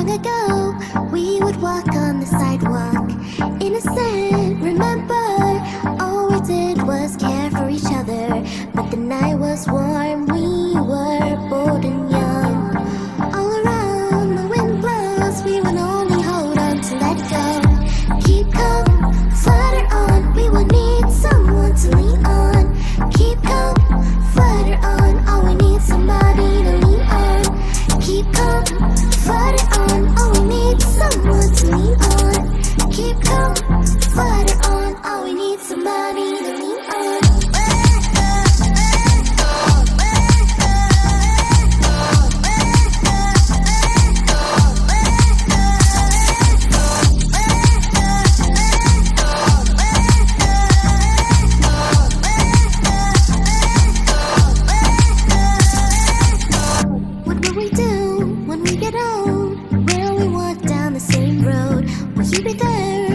long ago, we would walk on the sidewalk, innocent, remember? All we did was care for each other. But the night was warm, we were bold and young. All around, the wind blows, we would only hold on to let go. Keep calm, flutter on, we would need someone to lean on. Keep calm, flutter on, all we need somebody to lean on. Keep calm, flutter on, all we need someone to lean on. Keep calm, flutter on, all we need somebody to lean on. What will we do when we get old? Will we walk down the same road? Will you be there